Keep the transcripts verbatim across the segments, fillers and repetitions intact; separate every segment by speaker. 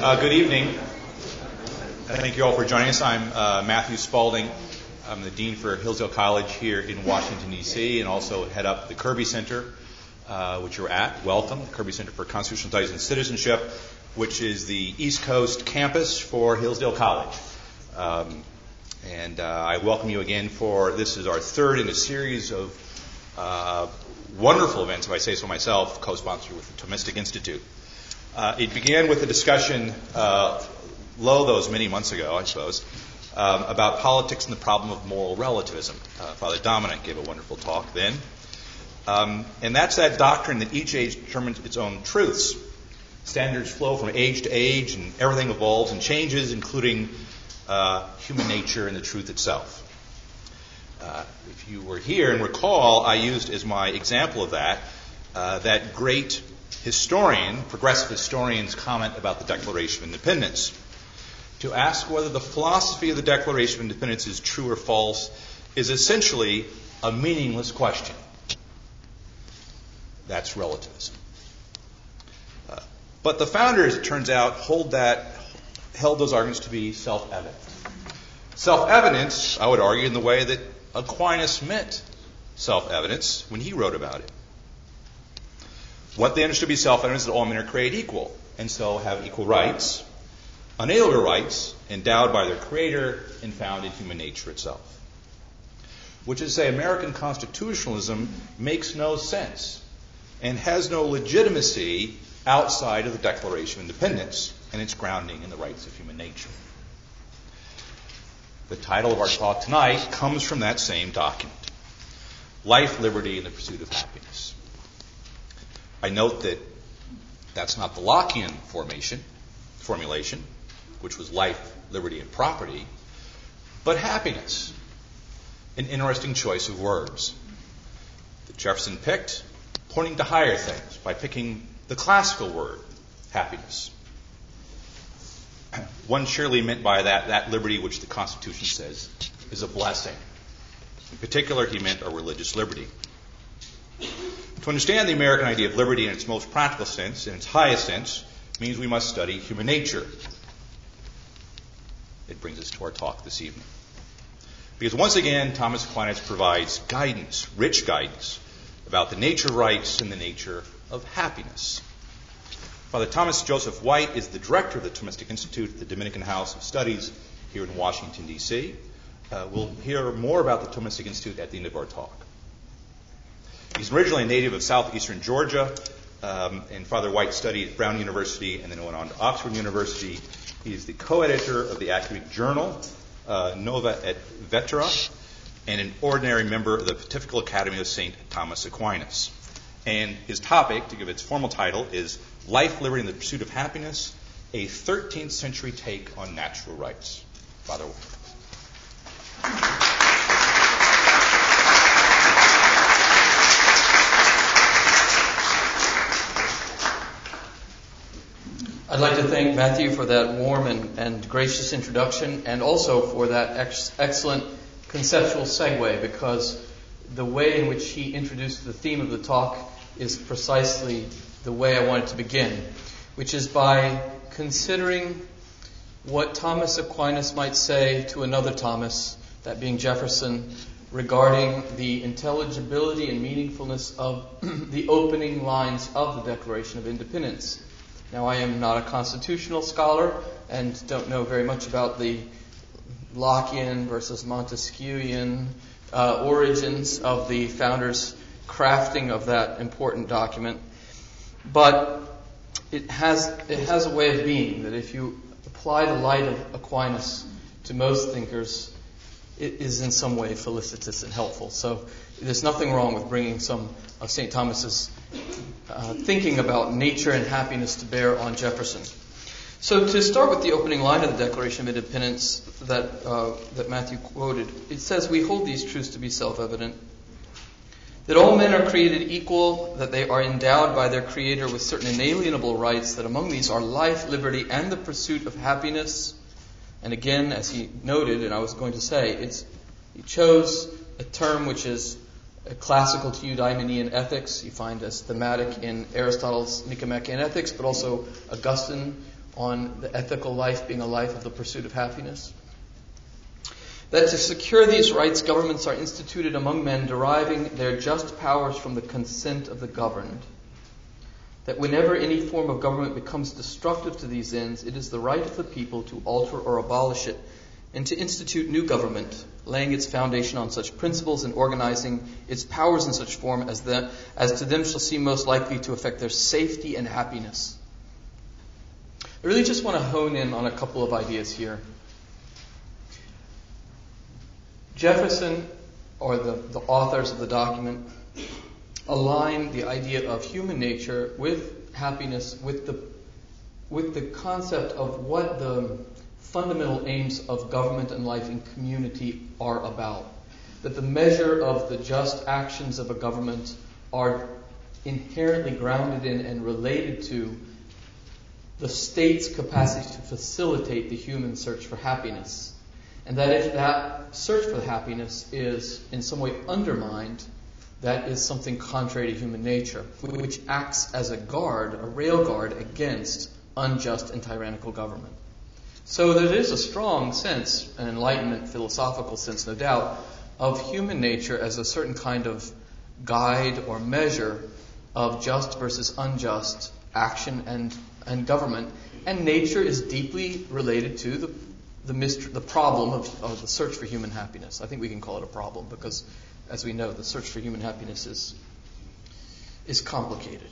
Speaker 1: Uh, good evening. Thank you all for joining us. I'm uh, Matthew Spaulding. I'm the Dean for Hillsdale College here in Washington, D C, and also head up the Kirby Center, uh, which you're at. Welcome, the Kirby Center for Constitutional Studies and Citizenship, which is the East Coast campus for Hillsdale College. Um, and uh, I welcome you again for, this is our third in a series of uh, wonderful events, if I say so myself, co-sponsored with the Thomistic Institute. Uh, it began with a discussion, uh, lo those many months ago, I suppose, um, about politics and the problem of moral relativism. Uh, Father Dominic gave a wonderful talk then. Um, and that's that doctrine that each age determines its own truths. Standards flow from age to age, and everything evolves and changes, including uh, human nature and the truth itself. Uh, if you were here and recall, I used as my example of that, uh, that great historian, progressive historian's comment about the Declaration of Independence. To ask whether the philosophy of the Declaration of Independence is true or false is essentially a meaningless question. That's relativism. Uh, but the founders, it turns out, hold that, held those arguments to be self-evident. Self-evident, I would argue, in the way that Aquinas meant self-evidence when he wrote about it. What they understood to be self-evident is that all men are created equal, and so have equal rights, unalienable rights, endowed by their Creator and found in human nature itself. Which is to say, American constitutionalism makes no sense and has no legitimacy outside of the Declaration of Independence and its grounding in the rights of human nature. The title of our talk tonight comes from that same document, Life, Liberty, and the Pursuit of Happiness. I note that that's not the Lockean formation, formulation, which was life, liberty, and property, but happiness. An interesting choice of words that Jefferson picked, pointing to higher things by picking the classical word, happiness. One surely meant by that that liberty which the Constitution says is a blessing. In particular, he meant a religious liberty. To understand the American idea of liberty in its most practical sense, in its highest sense, means we must study human nature. It brings us to our talk this evening. Because once again, Thomas Aquinas provides guidance, rich guidance, about the nature of rights and the nature of happiness. Father Thomas Joseph White is the director of the Thomistic Institute at the Dominican House of Studies here in Washington, D C Uh, we'll hear more about the Thomistic Institute at the end of our talk. He's originally a native of southeastern Georgia, um, and Father White studied at Brown University and then went on to Oxford University. He's the co-editor of the academic journal, uh, Nova et Vetera, and an ordinary member of the Pontifical Academy of Saint Thomas Aquinas. And his topic, to give its formal title, is Life, Liberty, and the Pursuit of Happiness, a thirteenth century take on natural rights. Father White.
Speaker 2: I'd like to thank Matthew for that warm and, and gracious introduction, and also for that ex- excellent conceptual segue, because the way in which he introduced the theme of the talk is precisely the way I wanted to begin, which is by considering what Thomas Aquinas might say to another Thomas, that being Jefferson, regarding the intelligibility and meaningfulness of the opening lines of the Declaration of Independence. Now, I am not a constitutional scholar and don't know very much about the Lockean versus Montesquieuian uh, origins of the founders' crafting of that important document. But it has it has a way of being that if you apply the light of Aquinas to most thinkers, it is in some way felicitous and helpful. So there's nothing wrong with bringing some of Saint Thomas's uh, thinking about nature and happiness to bear on Jefferson. So to start with the opening line of the Declaration of Independence that uh, that Matthew quoted, it says, "We hold these truths to be self-evident, that all men are created equal, that they are endowed by their Creator with certain inalienable rights, that among these are life, liberty, and the pursuit of happiness." And again, as he noted, and I was going to say, it's he chose a term which is classical to Eudaimenean ethics. You find as thematic in Aristotle's Nicomachean Ethics, but also Augustine on the ethical life being a life of the pursuit of happiness. That to secure these rights, governments are instituted among men, deriving their just powers from the consent of the governed. That whenever any form of government becomes destructive to these ends, it is the right of the people to alter or abolish it, and to institute new government, laying its foundation on such principles and organizing its powers in such form as, the, as to them shall seem most likely to affect their safety and happiness. I really just want to hone in on a couple of ideas here. Jefferson, or the, the authors of the document, align the idea of human nature with happiness, with the, with the concept of what the fundamental aims of government and life in community are about. That the measure of the just actions of a government are inherently grounded in and related to the state's capacity to facilitate the human search for happiness. And that if that search for happiness is in some way undermined, that is something contrary to human nature, which acts as a guard, a rail guard against unjust and tyrannical government. So there is a strong sense, an Enlightenment philosophical sense, no doubt, of human nature as a certain kind of guide or measure of just versus unjust action and, and government. And nature is deeply related to the the, mystery, the problem of, of the search for human happiness. I think we can call it a problem because, as we know, the search for human happiness is, is complicated.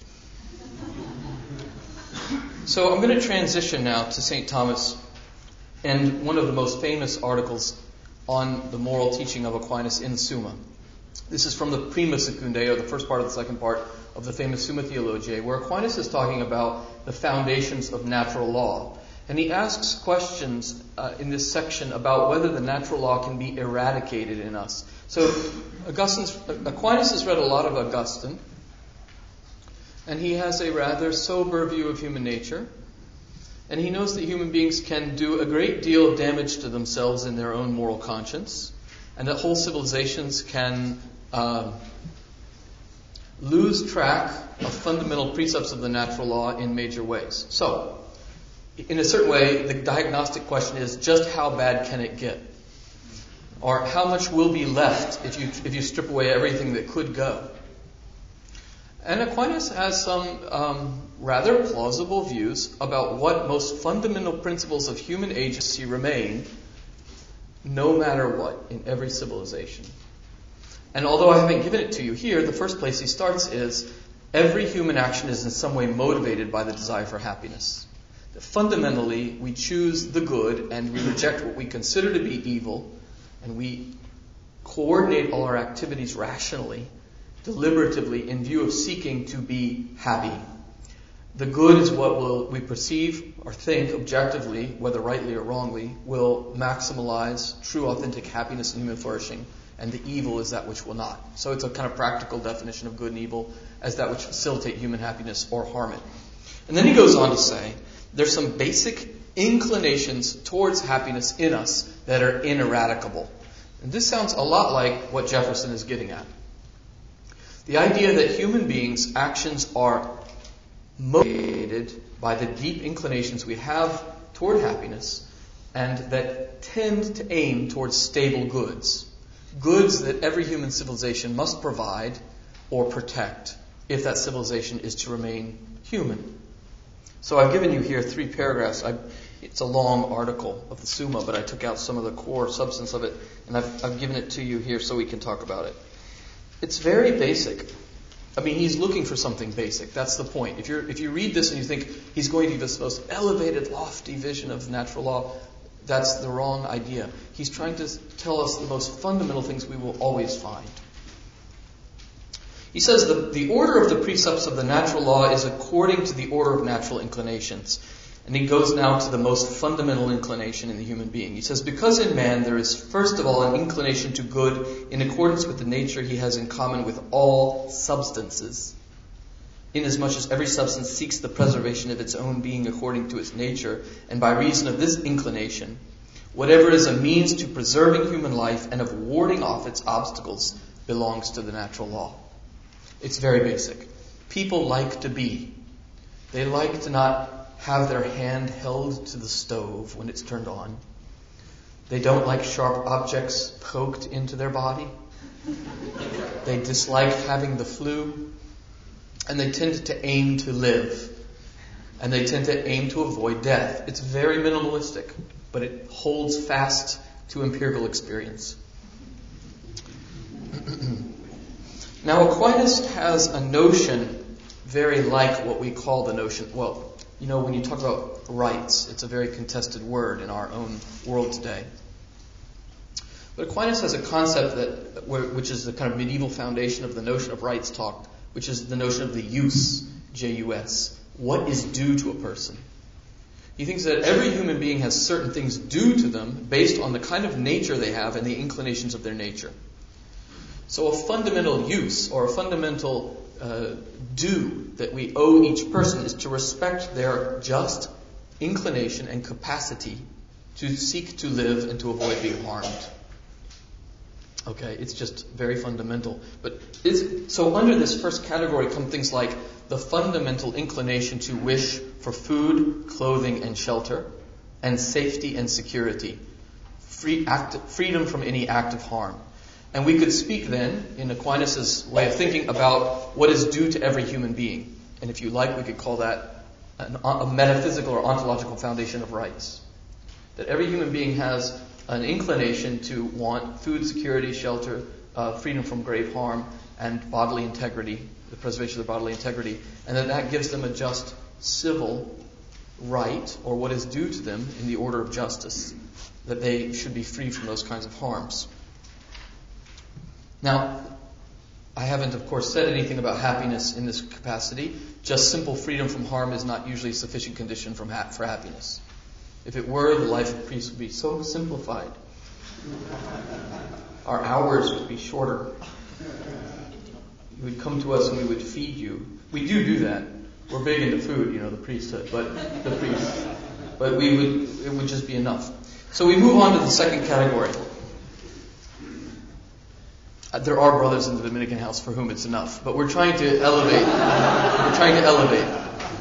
Speaker 2: So I'm going to transition now to Saint Thomas and one of the most famous articles on the moral teaching of Aquinas in Summa. This is from the Prima Secundae, or the first part of the second part of the famous Summa Theologiae, where Aquinas is talking about the foundations of natural law. And he asks questions uh, in this section about whether the natural law can be eradicated in us. So Augustine's, Aquinas has read a lot of Augustine, and he has a rather sober view of human nature. And he knows that human beings can do a great deal of damage to themselves in their own moral conscience, and that whole civilizations can uh, lose track of fundamental precepts of the natural law in major ways. So, in a certain way, the diagnostic question is just how bad can it get? Or how much will be left if you if you strip away everything that could go? And Aquinas has some um, rather plausible views about what most fundamental principles of human agency remain no matter what in every civilization. And although I haven't given it to you here, the first place he starts is every human action is in some way motivated by the desire for happiness. Fundamentally, we choose the good and we reject what we consider to be evil, and we coordinate all our activities rationally, deliberatively, in view of seeking to be happy. The good is what will we perceive or think objectively, whether rightly or wrongly, will maximize true, authentic happiness and human flourishing, and the evil is that which will not. So it's a kind of practical definition of good and evil as that which facilitate human happiness or harm it. And then he goes on to say, there's some basic inclinations towards happiness in us that are ineradicable. And this sounds a lot like what Jefferson is getting at. The idea that human beings' actions are motivated by the deep inclinations we have toward happiness and that tend to aim towards stable goods. Goods that every human civilization must provide or protect if that civilization is to remain human. So I've given you here three paragraphs. I, it's a long article of the Summa, but I took out some of the core substance of it, and I've, I've given it to you here so we can talk about it. It's very basic. I mean, he's looking for something basic. That's the point. If you're if you read this and you think he's going to give us the most elevated, lofty vision of natural law, that's the wrong idea. He's trying to tell us the most fundamental things we will always find. He says the, the order of the precepts of the natural law is according to the order of natural inclinations. And he goes now to the most fundamental inclination in the human being. He says, because in man there is first of all an inclination to good in accordance with the nature he has in common with all substances, inasmuch as every substance seeks the preservation of its own being according to its nature, and by reason of this inclination, whatever is a means to preserving human life and of warding off its obstacles belongs to the natural law. It's very basic. People like to be. They like to not have their hand held to the stove when it's turned on. They don't like sharp objects poked into their body. They dislike having the flu. And they tend to aim to live. And they tend to aim to avoid death. It's very minimalistic, but it holds fast to empirical experience. Now, Aquinas has a notion very like what we call the notion, well, you know, when you talk about rights, it's a very contested word in our own world today. But Aquinas has a concept that, which is the kind of medieval foundation of the notion of rights talk, which is the notion of the jus, J U S. What is due to a person? He thinks that every human being has certain things due to them based on the kind of nature they have and the inclinations of their nature. So a fundamental use or a fundamental uh, due that we owe each person is to respect their just inclination and capacity to seek to live and to avoid being harmed. Okay, it's just very fundamental. But it's, so under this first category come things like the fundamental inclination to wish for food, clothing, and shelter, and safety and security, free act, freedom from any act of harm. And we could speak then, in Aquinas' way of thinking, about what is due to every human being. And if you like, we could call that an, a metaphysical or ontological foundation of rights. That every human being has an inclination to want food, security, shelter, uh, freedom from grave harm, and bodily integrity, the preservation of their bodily integrity, and that that gives them a just civil right, or what is due to them in the order of justice, that they should be free from those kinds of harms. Now, I haven't, of course, said anything about happiness in this capacity. Just simple freedom from harm is not usually a sufficient condition from ha- for happiness. If it were, the life of priests would be so simplified. Our hours would be shorter. You would come to us and we would feed you. We do do that. We're big into food, you know, the priesthood, but the priests. But we would, it would just be enough. So we move on to the second category. Uh, there are brothers in the Dominican house for whom it's enough, but we're trying to elevate. We're trying to elevate.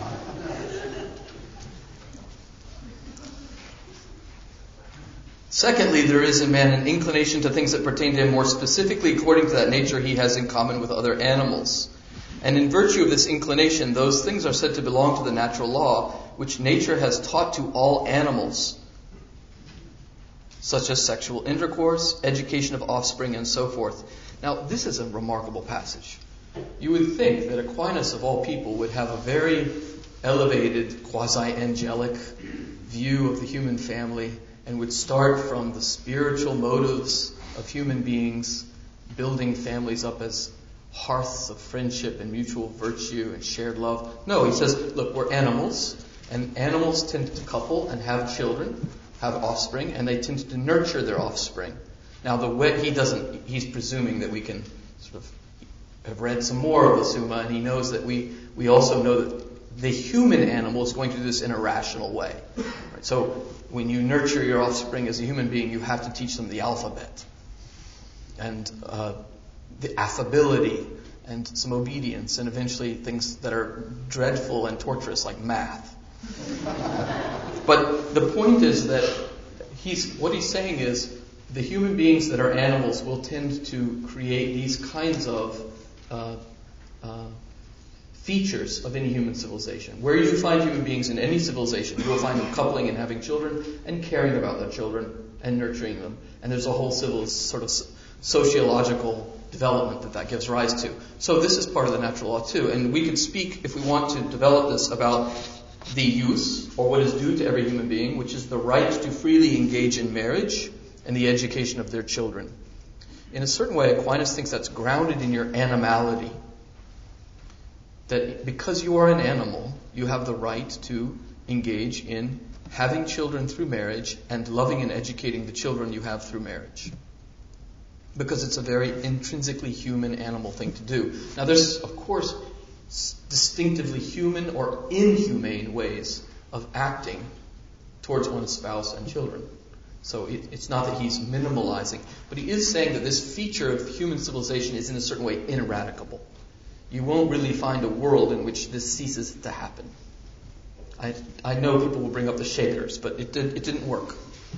Speaker 2: Secondly, there is in man an inclination to things that pertain to him more specifically according to that nature he has in common with other animals. And in virtue of this inclination, those things are said to belong to the natural law, which nature has taught to all animals, such as sexual intercourse, education of offspring, and so forth. Now, this is a remarkable passage. You would think that Aquinas, of all people, would have a very elevated, quasi-angelic view of the human family, and would start from the spiritual motives of human beings, building families up as hearths of friendship and mutual virtue and shared love. No, he says, look, we're animals, and animals tend to couple and have children, have offspring, and they tend to nurture their offspring. Now, the way he doesn't, he's presuming that we can sort of have read some more of the Summa, and he knows that we, we also know that the human animal is going to do this in a rational way. Right? So, when you nurture your offspring as a human being, you have to teach them the alphabet and uh, the affability and some obedience, and eventually things that are dreadful and torturous like math. But the point is that he's what he's saying is the human beings that are animals will tend to create these kinds of uh, uh, features of any human civilization. Where you find human beings in any civilization, you will find them coupling and having children and caring about their children and nurturing them. And there's a whole civil sort of sociological development that that gives rise to. So this is part of the natural law too. And we could speak, if we want to develop this, about the use, or what is due to every human being, which is the right to freely engage in marriage and the education of their children. In a certain way, Aquinas thinks that's grounded in your animality. That because you are an animal, you have the right to engage in having children through marriage and loving and educating the children you have through marriage. Because it's a very intrinsically human animal thing to do. Now there's, of course, distinctively human or inhumane ways of acting towards one's spouse and children. So it, it's not that he's minimalizing, but he is saying that this feature of human civilization is in a certain way ineradicable. You won't really find a world in which this ceases to happen. I, I know people will bring up the Shakers, but it, did, it didn't work.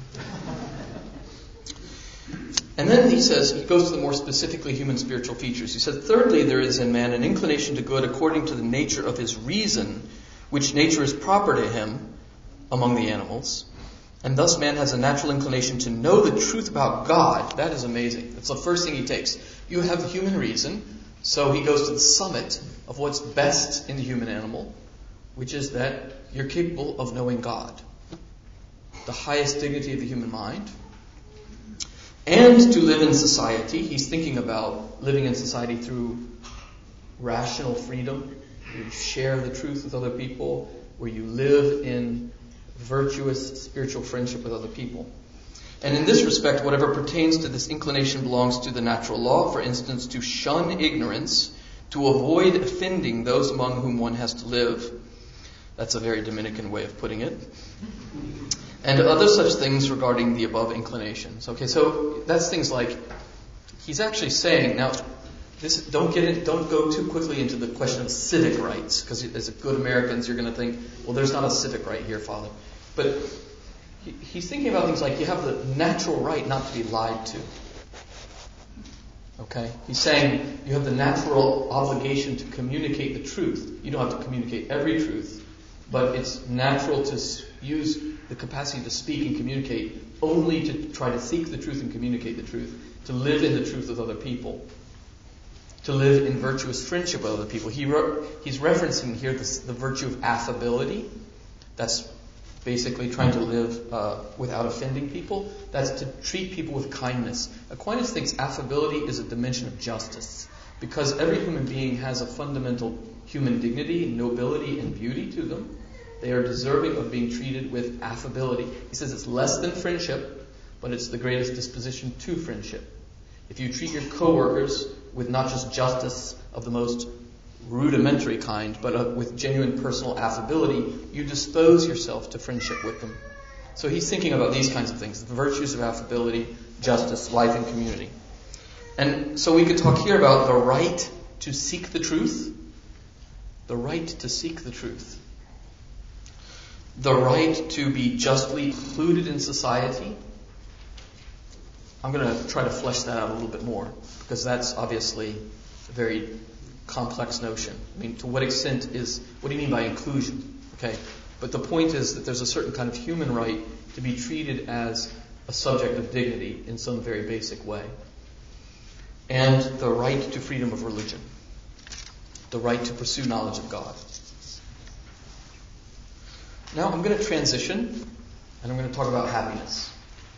Speaker 2: And then he says, he goes to the more specifically human spiritual features. He said, thirdly, there is in man an inclination to good according to the nature of his reason, which nature is proper to him among the animals. And thus man has a natural inclination to know the truth about God. That is amazing. That's the first thing he takes. You have human reason, so he goes to the summit of what's best in the human animal, which is that you're capable of knowing God, the highest dignity of the human mind. And to live in society. He's thinking about living in society through rational freedom, where you share the truth with other people, where you live in virtuous spiritual friendship with other people. And in this respect, whatever pertains to this inclination belongs to the natural law. For instance, to shun ignorance, to avoid offending those among whom one has to live. That's a very Dominican way of putting it. And other such things regarding the above inclinations. Okay, so that's things like, he's actually saying, now, this don't get it, don't go too quickly into the question of civic rights, because as good Americans, you're going to think, well, there's not a civic right here, Father. But he, he's thinking about things like you have the natural right not to be lied to. Okay, he's saying you have the natural obligation to communicate the truth. You don't have to communicate every truth, but it's natural to use the capacity to speak and communicate only to try to seek the truth and communicate the truth, to live in the truth with other people, to live in virtuous friendship with other people. He re- he's referencing here this, the virtue of affability. That's basically trying to live uh, without offending people. That's to treat people with kindness. Aquinas thinks affability is a dimension of justice, because every human being has a fundamental human dignity, nobility, and beauty to them. They are deserving of being treated with affability. He says it's less than friendship, but it's the greatest disposition to friendship. If you treat your coworkers with not just justice of the most rudimentary kind, but uh, with genuine personal affability, you dispose yourself to friendship with them. So he's thinking about these kinds of things, the virtues of affability, justice, life, and community. And so we could talk here about the right to seek the truth, the right to seek the truth. The right to be justly included in society. I'm going to try to flesh that out a little bit more, because that's obviously a very complex notion. I mean, to what extent is, what do you mean by inclusion? Okay, but the point is that there's a certain kind of human right to be treated as a subject of dignity in some very basic way. And the right to freedom of religion. The right to pursue knowledge of God. Now I'm going to transition, and I'm going to talk about happiness.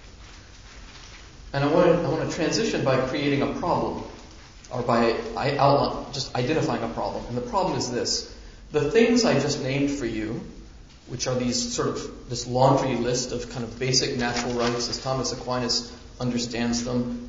Speaker 2: And I want to, I want to transition by creating a problem, or by I outline, just identifying a problem. And the problem is this. The things I just named for you, which are these sort of, this laundry list of kind of basic natural rights as Thomas Aquinas understands them,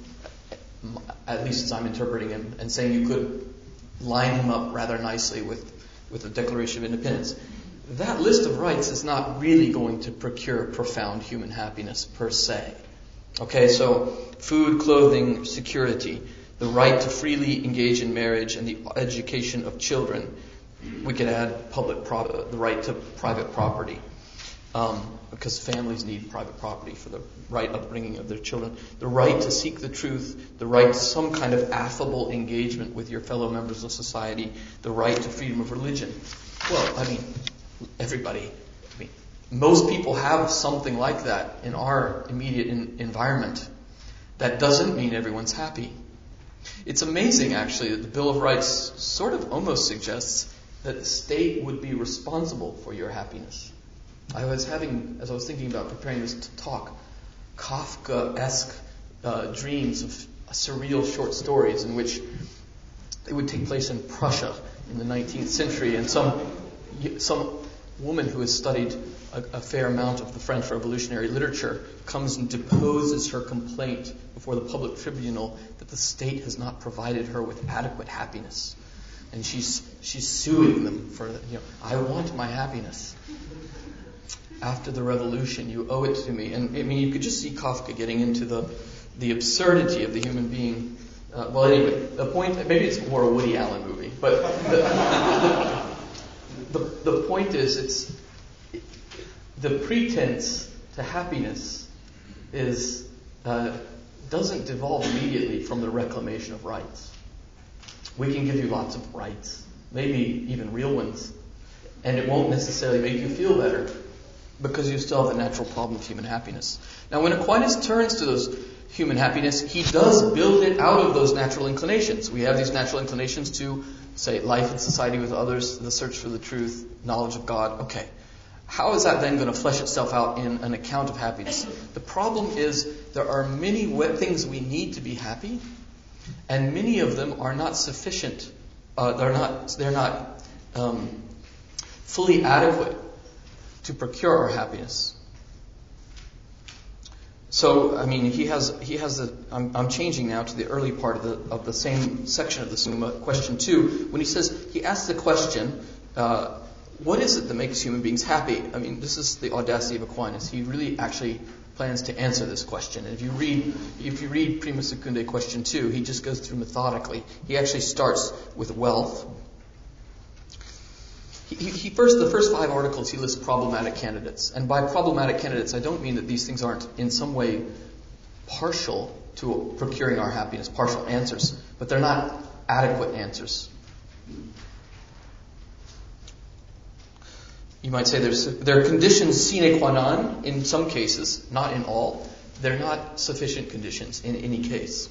Speaker 2: at least as I'm interpreting him, and saying you could line him up rather nicely with, with the Declaration of Independence. That list of rights is not really going to procure profound human happiness per se. Okay, so food, clothing, security, the right to freely engage in marriage, and the education of children. We could add public pro- the right to private property, um, because families need private property for the right upbringing of their children. The right to seek the truth, the right to some kind of affable engagement with your fellow members of society, the right to freedom of religion. Well, I mean, everybody, I mean, most people have something like that in our immediate in- environment. That doesn't mean everyone's happy. It's amazing, actually, that the Bill of Rights sort of almost suggests that the state would be responsible for your happiness. I was having, as I was thinking about preparing this talk, Kafka-esque uh, dreams of surreal short stories in which they would take place in Prussia in the nineteenth century, and some some woman who has studied a, a fair amount of the French revolutionary literature comes and deposes her complaint before the public tribunal that the state has not provided her with adequate happiness. And she's she's suing them for, you know, I want my happiness. After the revolution, you owe it to me. And I mean, you could just see Kafka getting into the the absurdity of the human being. Uh, well, anyway, the point, maybe it's more a Woody Allen movie, but the, the, the, the point is, it's the pretense to happiness is uh, doesn't devolve immediately from the reclamation of rights. We can give you lots of rights, maybe even real ones, and it won't necessarily make you feel better because you still have the natural problem of human happiness. Now, when Aquinas turns to those human happiness, he does build it out of those natural inclinations. We have these natural inclinations to, say, life in society with others, the search for the truth, knowledge of God. Okay. How is that then going to flesh itself out in an account of happiness? The problem is there are many things we need to be happy, and many of them are not sufficient. Uh, they're not. They're not um, fully adequate to procure our happiness. So, I mean, he has he has the. I'm, I'm changing now to the early part of the of the same section of the Summa, question two, when he says he asks the question. Uh, What is it that makes human beings happy? I mean, this is the audacity of Aquinas. He really actually plans to answer this question. And if you read, if you read Prima Secundae question two, he just goes through methodically. He actually starts with wealth. He, he, he first, the first five articles, he lists problematic candidates. And by problematic candidates, I don't mean that these things aren't in some way partial to procuring our happiness, partial answers, but they're not adequate answers. You might say there's there are conditions sine qua non in some cases, not in all. They're not sufficient conditions in any case.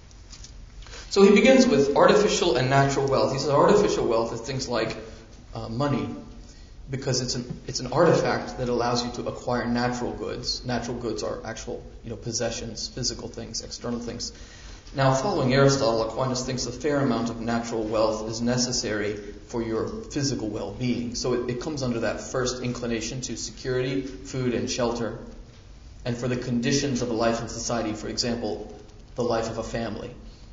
Speaker 2: So he begins with artificial and natural wealth. He says artificial wealth is things like uh, money, because it's an it's an artifact that allows you to acquire natural goods. Natural goods are actual, you know, possessions, physical things, external things. Now, following Aristotle, Aquinas thinks a fair amount of natural wealth is necessary for your physical well-being. So it, it comes under that first inclination to security, food, and shelter, and for the conditions of a life in society, for example, the life of a family.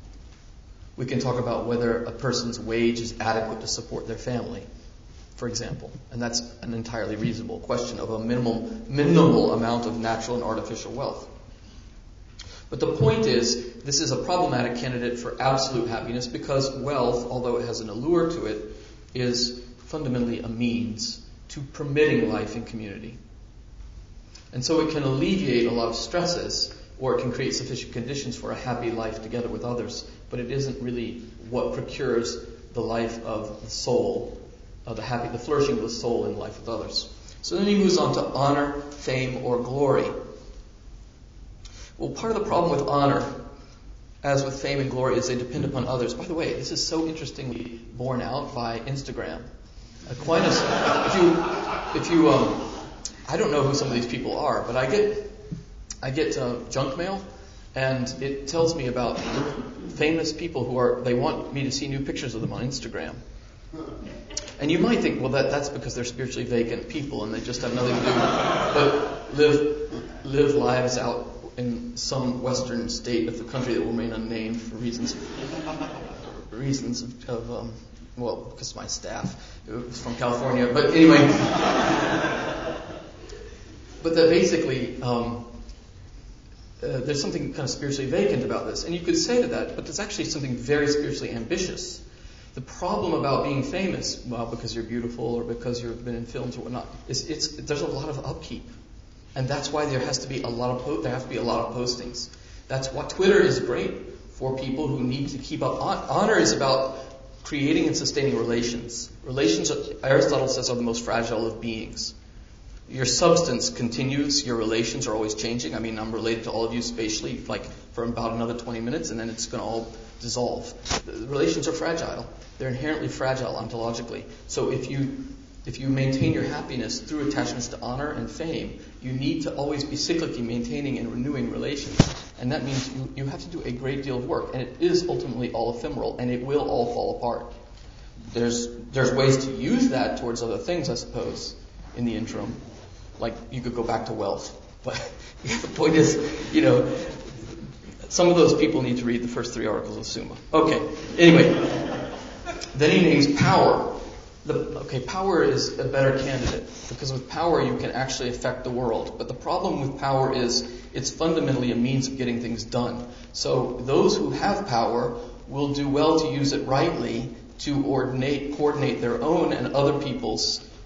Speaker 2: We can talk about whether a person's wage is adequate to support their family, for example, and that's an entirely reasonable question of a minimal, minimal amount of natural and artificial wealth. But the point is, this is a problematic candidate for absolute happiness because wealth, although it has an allure to it, is fundamentally a means to permitting life in community. And so it can alleviate a lot of stresses, or it can create sufficient conditions for a happy life together with others, but it isn't really what procures the life of the soul, uh, the happy, the flourishing of the soul in life with others. So then he moves on to honor, fame, or glory. Well, part of the problem with honor, as with fame and glory, is they depend upon others. By the way, this is so interestingly borne out by Instagram. Aquinas, if you, if you, um, I don't know who some of these people are, but I get, I get uh, junk mail, and it tells me about famous people who are, they want me to see new pictures of them on Instagram. And you might think, well, that, that's because they're spiritually vacant people and they just have nothing to do but live, live lives out in some western state of the country that will remain unnamed for reasons reasons of, of um, well, because of my staff. It was from California. But anyway, but that basically um, uh, there's something kind of spiritually vacant about this. And you could say to that, but there's actually something very spiritually ambitious. The problem about being famous, well, because you're beautiful or because you've been in films or whatnot, is it's there's a lot of upkeep. And that's why there has to be a lot of po- there have to be a lot of postings. That's why Twitter is great for people who need to keep up. Honor is about creating and sustaining relations. Relations, Aristotle says, are the most fragile of beings. Your substance continues. Your relations are always changing. I mean, I'm related to all of you spatially, like for about another twenty minutes, and then it's going to all dissolve. The relations are fragile. They're inherently fragile ontologically. So if you If you maintain your happiness through attachments to honor and fame, you need to always be cyclically maintaining and renewing relations. And that means you, you have to do a great deal of work. And it is ultimately all ephemeral, and it will all fall apart. There's there's ways to use that towards other things, I suppose, in the interim. Like you could go back to wealth. But the point is, you know, some of those people need to read the first three articles of Summa. Okay, anyway. Then he names power. The, okay, power is a better candidate because with power you can actually affect the world. But the problem with power is it's fundamentally a means of getting things done. So those who have power will do well to use it rightly to ordinate, coordinate their own and other people's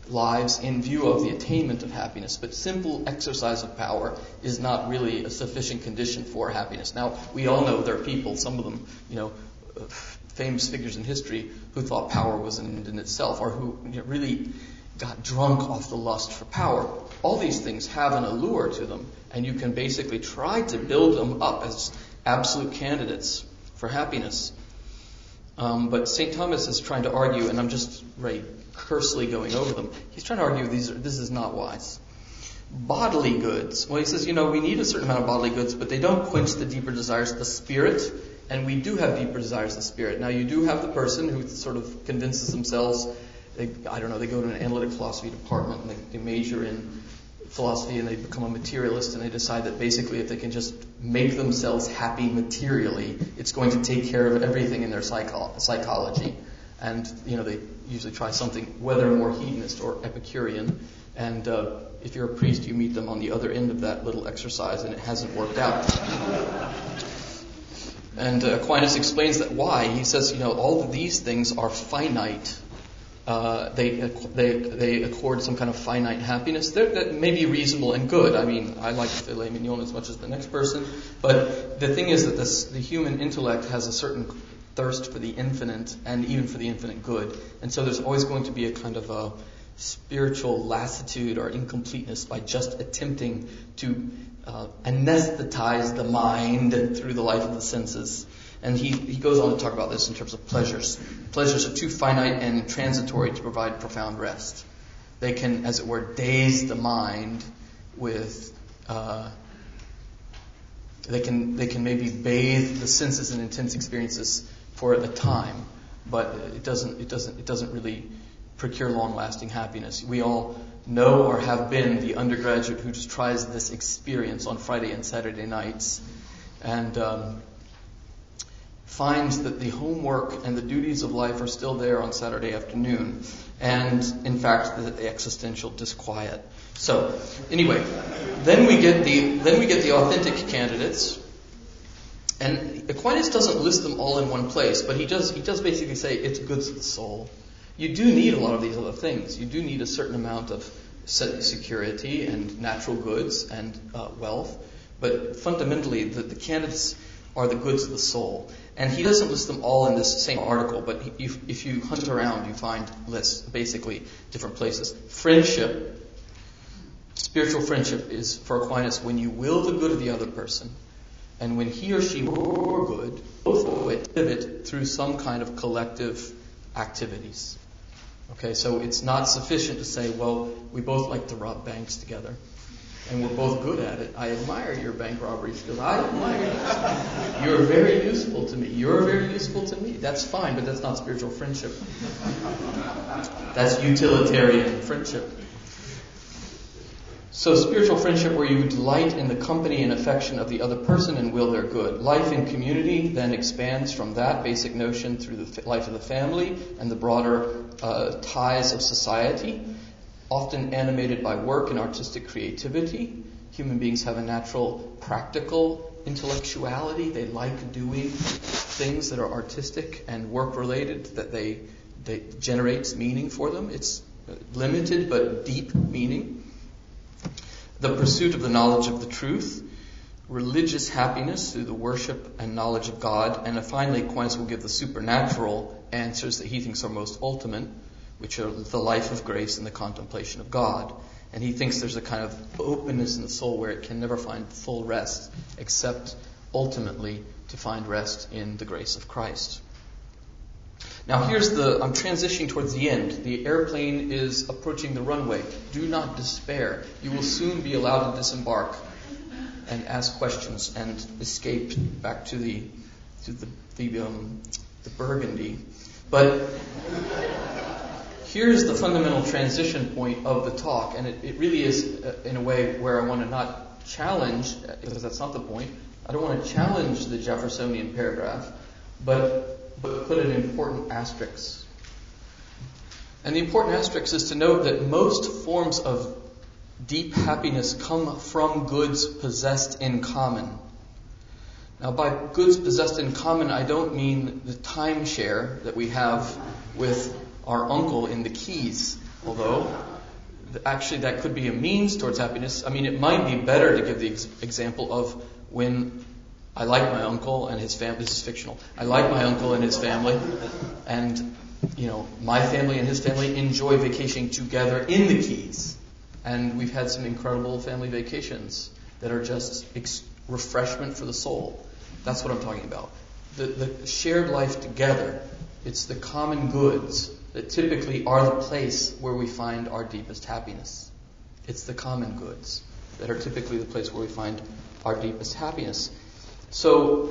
Speaker 2: lives in view of the attainment of happiness. But simple exercise of power is not really a sufficient condition for happiness. Now, we all know there are people, some of them, you know, famous figures in history, who thought power was an end in itself, or who you know, really got drunk off the lust for power. All these things have an allure to them, and you can basically try to build them up as absolute candidates for happiness. Um, but Saint Thomas is trying to argue, and I'm just right, cursely going over them. He's trying to argue these are, this is not wise. Bodily goods. Well, he says, you know, we need a certain amount of bodily goods, but they don't quench the deeper desires of the spirit, and we do have deeper desires of the spirit. Now, you do have the person who sort of convinces themselves, they, I don't know, they go to an analytic philosophy department and they, they major in philosophy and they become a materialist and they decide that basically if they can just make themselves happy materially, it's going to take care of everything in their psycho- psychology. And, you know, they usually try something whether more hedonist or Epicurean. And uh, if you're a priest, you meet them on the other end of that little exercise and it hasn't worked out. And uh, Aquinas explains that why. He says, you know, all of these things are finite. Uh, they they they accord some kind of finite happiness. They're, that may be reasonable and good. I mean, I like filet mignon as much as the next person. But the thing is that this, the human intellect has a certain thirst for the infinite and even for the infinite good. And so there's always going to be a kind of a spiritual lassitude or incompleteness by just attempting to uh, anesthetize the mind through the life of the senses. And he, he goes on to talk about this in terms of pleasures. Pleasures are too finite and transitory to provide profound rest. They can, as it were, daze the mind with... Uh, they can they can maybe bathe the senses in intense experiences for a time, but it doesn't it doesn't it doesn't really procure long-lasting happiness. We all know or have been the undergraduate who just tries this experience on Friday and Saturday nights, and um, finds that the homework and the duties of life are still there on Saturday afternoon, and in fact the, the existential disquiet. So anyway, then we get the then we get the authentic candidates, and Aquinas doesn't list them all in one place, but he does he does basically say it's goods of the soul. You do need a lot of these other things. You do need a certain amount of security and natural goods and uh, wealth, but fundamentally the, the candidates are the goods of the soul. And he doesn't list them all in this same article, but he, if, if you hunt around, you find lists, basically, different places. Friendship, spiritual friendship is, for Aquinas, when you will the good of the other person, and when he or she will good, both live it through some kind of collective activities. Okay, so it's not sufficient to say, well, we both like to rob banks together, and we're both good at it. I admire your bank robbery skills. I admire you. You're very useful to me. You're very useful to me. That's fine, but that's not spiritual friendship. That's utilitarian friendship. So spiritual friendship where you delight in the company and affection of the other person and will their good. Life in community then expands from that basic notion through the life of the family and the broader uh, ties of society. Often animated by work and artistic creativity. Human beings have a natural practical intellectuality. They like doing things that are artistic and work-related, that they, they generates meaning for them. It's limited but deep meaning. The pursuit of the knowledge of the truth. Religious happiness through the worship and knowledge of God. And finally, Aquinas will give the supernatural answers that he thinks are most ultimate, which are the life of grace and the contemplation of God. And he thinks there's a kind of openness in the soul where it can never find full rest, except ultimately to find rest in the grace of Christ. Now here's the, I'm transitioning towards the end. The airplane is approaching the runway. Do not despair. You will soon be allowed to disembark and ask questions and escape back to the, to the, the, um, the Burgundy. But here's the fundamental transition point of the talk, and it, it really is uh, in a way where I want to not challenge, because that's not the point, I don't want to challenge the Jeffersonian paragraph, but, but put an important asterisk. And the important asterisk is to note that most forms of deep happiness come from goods possessed in common. Now, by goods possessed in common, I don't mean the timeshare that we have with our uncle in the Keys, although actually that could be a means towards happiness. I mean, it might be better to give the ex- example of when I like my uncle and his family. This is fictional. I like my uncle and his family, and you know, my family and his family enjoy vacationing together in the Keys, and we've had some incredible family vacations that are just ex- refreshment for the soul. That's what I'm talking about. The, the shared life together. It's the common goods that typically are the place where we find our deepest happiness. It's the common goods that are typically the place where we find our deepest happiness. So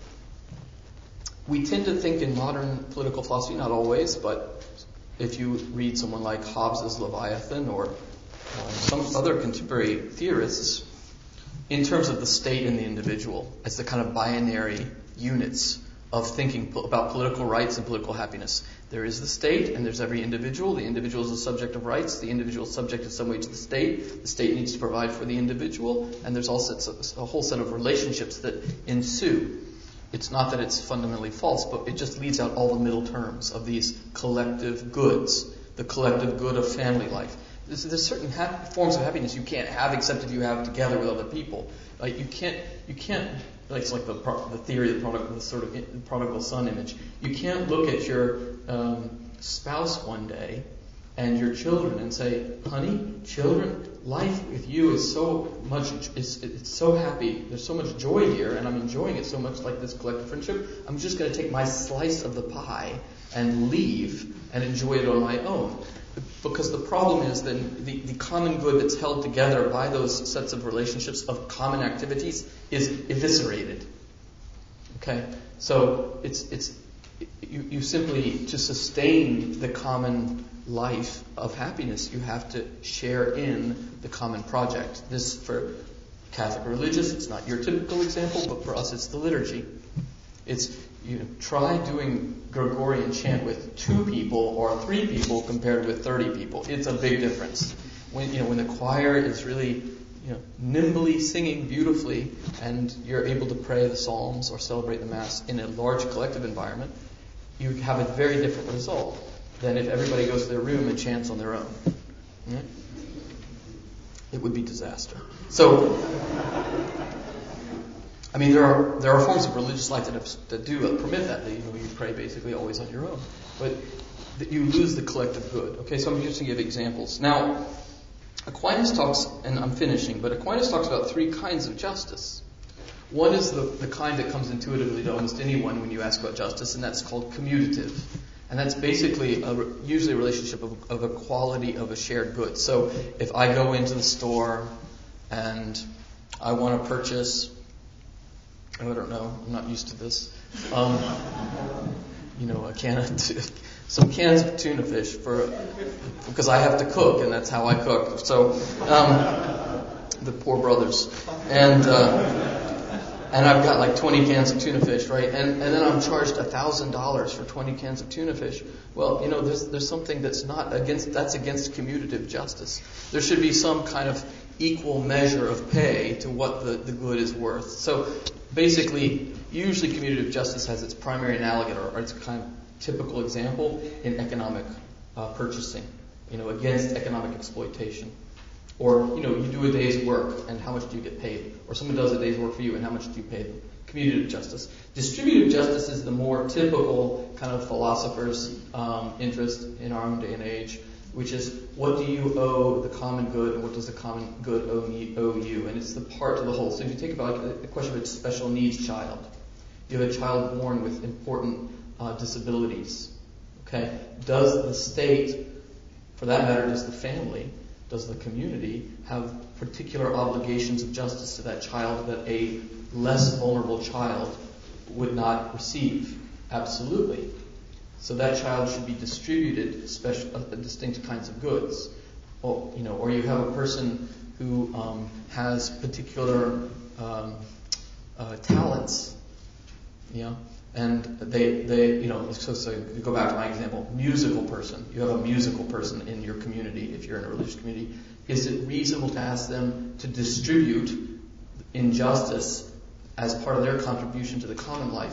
Speaker 2: we tend to think in modern political philosophy, not always, but if you read someone like Hobbes's Leviathan or um, some other contemporary theorists, in terms of the state and the individual as the kind of binary units of thinking po- about political rights and political happiness. There is the state, and there's every individual. The individual is a subject of rights. The individual is subject in some way to the state. The state needs to provide for the individual, and there's also a whole set of relationships that ensue. It's not that it's fundamentally false, but it just leaves out all the middle terms of these collective goods, the collective good of family life. There's, there's certain ha- forms of happiness you can't have except if you have together with other people. Like you can't, you can't. Like it's like the the theory of the prodigal, the sort of prodigal son image. You can't look at your um, spouse one day and your children and say, "Honey, children, life with you is so much. It's, it's so happy. There's so much joy here, and I'm enjoying it so much. Like this collective friendship. I'm just going to take my slice of the pie and leave and enjoy it on my own." Because the problem is then the, the common good that's held together by those sets of relationships of common activities is eviscerated. Okay? So it's it's you, you simply, to sustain the common life of happiness, you have to share in the common project. This, for Catholic religious, it's not your typical example, but for us it's the liturgy. It's, you know, try doing Gregorian chant with two people or three people compared with thirty people. It's a big difference. When you know when the choir is really, you know, nimbly singing beautifully, and you're able to pray the psalms or celebrate the Mass in a large collective environment, you have a very different result than if everybody goes to their room and chants on their own. Yeah? It would be disaster. So, I mean, there are there are forms of religious life that, have, that do permit that. That you know, you pray basically always on your own, but that you lose the collective good. Okay, so I'm just going to give examples. Now, Aquinas talks, and I'm finishing, but Aquinas talks about three kinds of justice. One is the, the kind that comes intuitively to almost anyone when you ask about justice, and that's called commutative. And that's basically a, usually a relationship of, of equality of a shared good. So if I go into the store and I want to purchase, I don't know, I'm not used to this, um, you know, a can of t- some cans of tuna fish for because I have to cook, and that's how I cook. So um, the poor brothers, and uh, and I've got like twenty cans of tuna fish, right? And and then I'm charged a thousand dollars for twenty cans of tuna fish. Well, you know, there's there's something that's not against that's against commutative justice. There should be some kind of equal measure of pay to what the, the good is worth. So basically, usually commutative justice has its primary analog or, or its kind of typical example in economic uh, purchasing, you know, against economic exploitation. Or, you know, you do a day's work and how much do you get paid? Or someone does a day's work for you and how much do you pay them? Commutative justice. Distributive justice is the more typical kind of philosopher's um, interest in our own day and age, which is what do you owe the common good and what does the common good owe, me, owe you? And it's the part of the whole. So if you think about like, the question of a special needs child, you have a child born with important uh, disabilities. Okay, does the state, for that matter, does the family, does the community have particular obligations of justice to that child that a less vulnerable child would not receive? Absolutely. So that child should be distributed special, uh, distinct kinds of goods. Or, you know, or you have a person who um, has particular um, uh, talents, you know, and they, they, you know, so, so you go back to my example, musical person. You have a musical person in your community, if you're in a religious community. Is it reasonable to ask them to distribute injustice as part of their contribution to the common life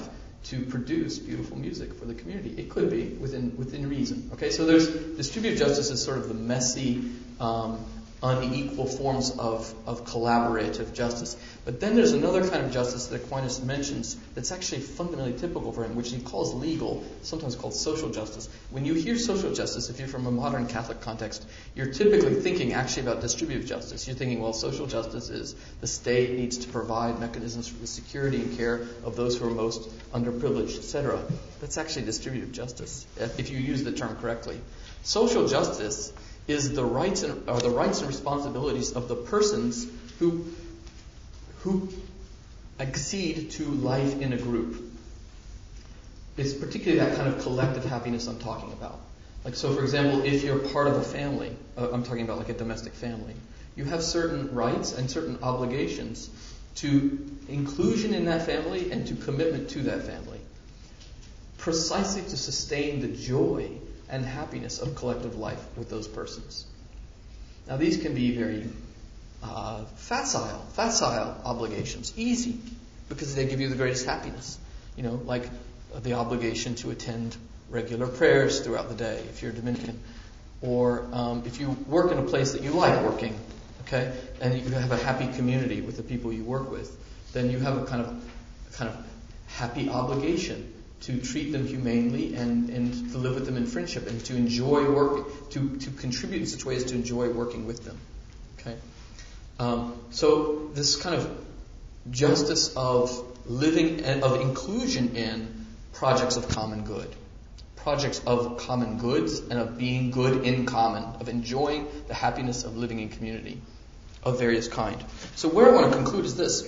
Speaker 2: to produce beautiful music for the community. It could be within within reason. Okay, so there's distributive justice is sort of the messy, um, unequal forms of, of collaborative justice. But then there's another kind of justice that Aquinas mentions that's actually fundamentally typical for him, which he calls legal, sometimes called social justice. When you hear social justice, if you're from a modern Catholic context, you're typically thinking actually about distributive justice. You're thinking, well, social justice is the state needs to provide mechanisms for the security and care of those who are most underprivileged, et cetera. That's actually distributive justice, if you use the term correctly. Social justice is the rights and are the rights and responsibilities of the persons who who accede to life in a group. It's particularly that kind of collective happiness I'm talking about. Like, so for example, if you're part of a family, uh, I'm talking about like a domestic family, you have certain rights and certain obligations to inclusion in that family and to commitment to that family, precisely to sustain the joy and happiness of collective life with those persons. Now these can be very uh, facile, facile obligations, easy, because they give you the greatest happiness. You know, like uh, the obligation to attend regular prayers throughout the day, if you're Dominican, or um, if you work in a place that you like working, okay, and you have a happy community with the people you work with, then you have a kind of, a kind of happy obligation to treat them humanely and, and to live with them in friendship and to enjoy working, to, to contribute in such ways to enjoy working with them. Okay, um, so this kind of justice of living and of inclusion in projects of common good, projects of common goods and of being good in common, of enjoying the happiness of living in community of various kind. So where I want to conclude is this.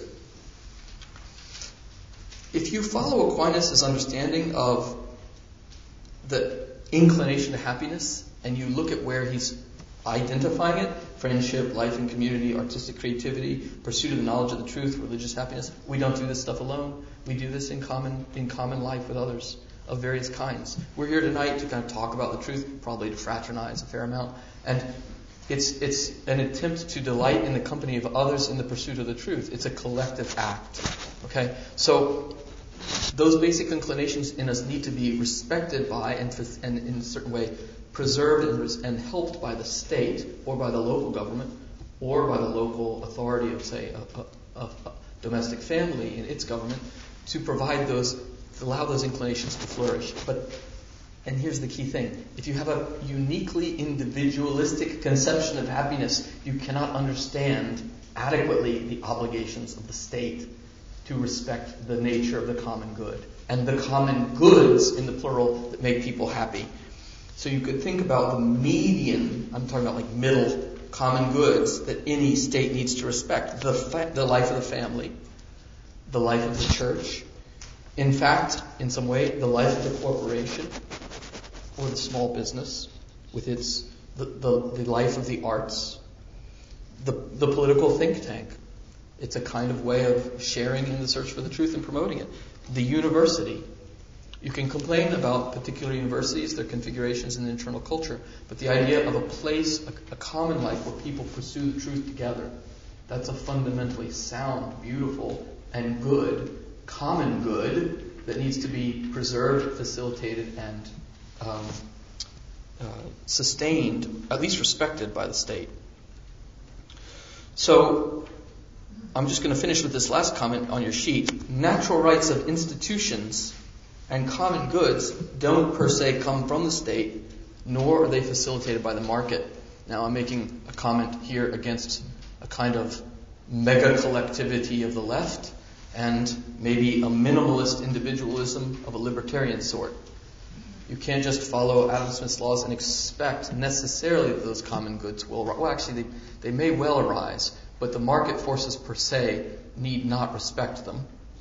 Speaker 2: If you follow Aquinas' understanding of the inclination to happiness, and you look at where he's identifying it, friendship, life and community, artistic creativity, pursuit of the knowledge of the truth, religious happiness, we don't do this stuff alone. We do this in common in common life with others of various kinds. We're here tonight to kind of talk about the truth, probably to fraternize a fair amount, and it's it's an attempt to delight in the company of others in the pursuit of the truth. It's a collective act. Okay, so those basic inclinations in us need to be respected by and, and in a certain way preserved and, and helped by the state or by the local government or by the local authority of, say, a, a, a domestic family in its government to provide those, to allow those inclinations to flourish. But, and here's the key thing, if you have a uniquely individualistic conception of happiness, you cannot understand adequately the obligations of the state to respect the nature of the common good and the common goods in the plural that make people happy. So you could think about the median, I'm talking about like middle common goods that any state needs to respect. The, fa- the life of the family, the life of the church, in fact, in some way, the life of the corporation or the small business with its the, the, the life of the arts, the, the political think tank. It's a kind of way of sharing in the search for the truth and promoting it. The university. You can complain about particular universities, their configurations and internal culture, but the idea of a place, a, a common life where people pursue the truth together, that's a fundamentally sound, beautiful, and good, common good that needs to be preserved, facilitated, and um, uh, sustained, at least respected by the state. So, I'm just going to finish with this last comment on your sheet. Natural rights of institutions and common goods don't per se come from the state, nor are they facilitated by the market. Now I'm making a comment here against a kind of mega collectivity of the left and maybe a minimalist individualism of a libertarian sort. You can't just follow Adam Smith's laws and expect necessarily that those common goods will arise. Well, actually, they, they may well arise, but the market forces per se need not respect them.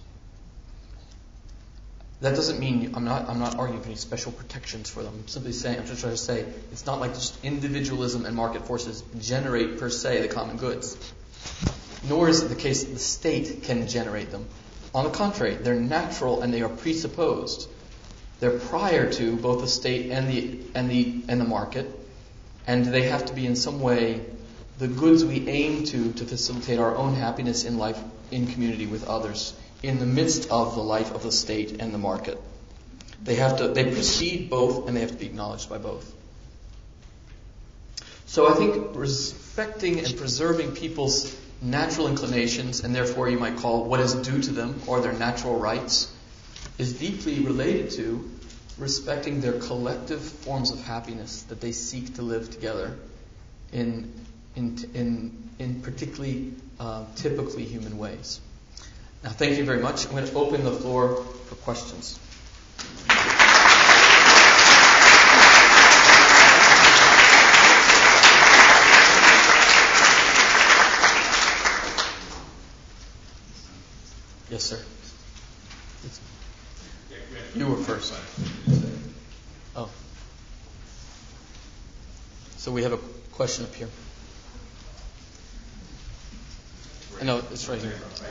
Speaker 2: That doesn't mean I'm not I'm not arguing for any special protections for them. I'm simply saying I'm just trying to say it's not like just individualism and market forces generate per se the common goods. Nor is it the case that the state can generate them. On the contrary, they're natural and they are presupposed. They're prior to both the state and the and the and the market, and they have to be in some way the goods we aim to to facilitate our own happiness in life in community with others in the midst of the life of the state and the market. They have to, they precede both, and they have to be acknowledged by both. So I think respecting and preserving people's natural inclinations, and therefore you might call what is due to them, or their natural rights, is deeply related to respecting their collective forms of happiness that they seek to live together in in in, in particularly uh, typically human ways. Now, thank you very much. I'm going to open the floor for questions. Yes, sir. You were first. Oh. So we have a question up here. No, it's right here.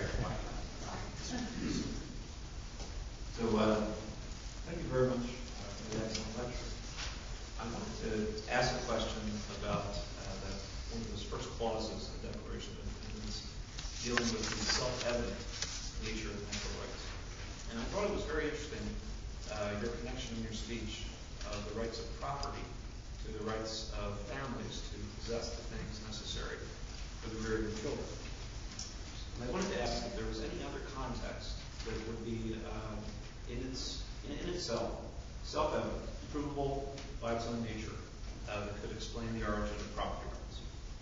Speaker 3: So, uh, thank you very much uh, for the excellent lecture. I wanted to ask a question about uh, the, one of those first clauses of the Declaration of Independence dealing with the self-evident nature of natural rights. And I thought it was very interesting, uh, your connection in your speech of the rights of property to the rights of families to possess the things necessary for the rearing of children. And I wanted to ask if there was any other context that would be uh, in its in, in itself self-evident, provable by its own nature, uh, that could explain the origin of property rights.